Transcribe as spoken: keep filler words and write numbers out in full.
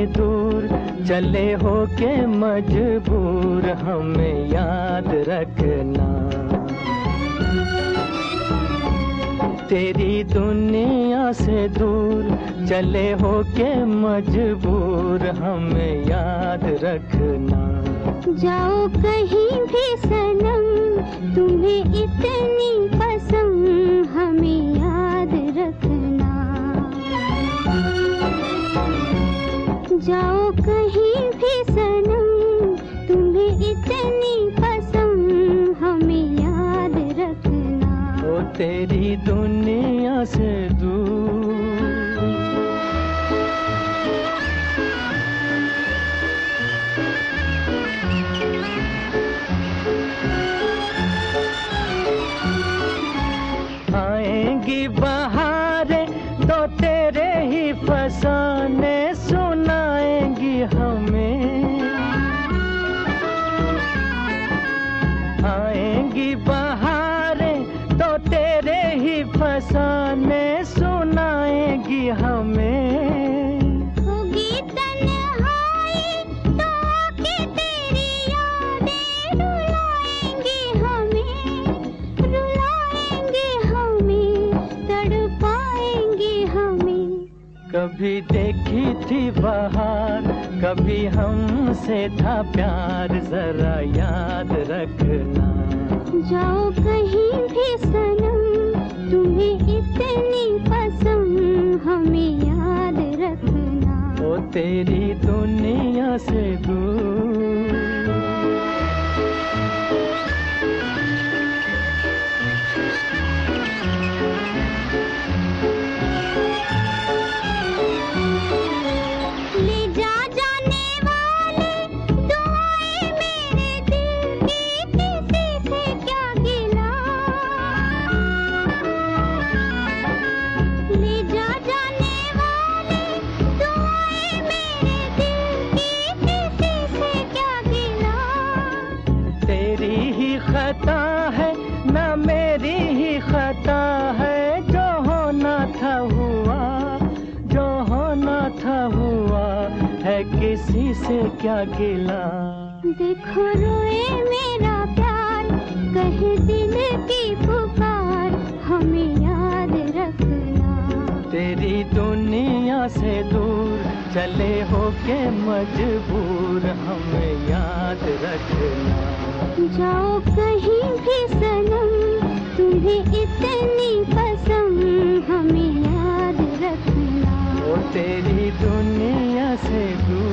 दूर चले हो के मजबूर हमें याद रखना। तेरी दुनिया से दूर चले हो के मजबूर हमें याद रखना। जाओ कहीं भी सनम तुम्हें इतनी पसंद हमें याद रखना। जाओ कहीं भी सनम तुम्हें इतनी पसंद हमें याद रखना। ओ तेरी दुनिया से दूर। आएंगी बहारें तो तेरे ही फसाने सुनाएंगी हमें। आएंगी बहारें तो तेरे ही फसाने सुनाएंगी हमें। होगी तन्हाई तो आके तेरी यादें रुलाएंगी हमें, रुलाएंगी हमें, तड़पाएंगी हमें। कभी देखी थी बहार कभी हमसे था प्यार जरा याद रखना। जाओ कहीं भी सनम तुम्हें इतनी पसंद हमें याद रखना। ओ तेरी दुनिया से दूर। ले जा जाने वाले दुआएं मेरे दिल की किसी से क्या गिला। ले जा जाने वाले दुआएं मेरे दिल की किसी से क्या गिला। तेरी ही खता है ना मेरी ही खता है, जो होना था हुआ, जो होना था हुआ है, किसी से क्या गिला। देखो रोए मेरा प्यार कहे दिल की पुकार हमें याद रखना। तेरी दुनिया से दूर चले हो के मजबूर हमें याद रखना। जाओ कहीं भी सनम तुम्हें इतनी पसंद हमें याद रखना। ओ तेरी दुनिया से दूर।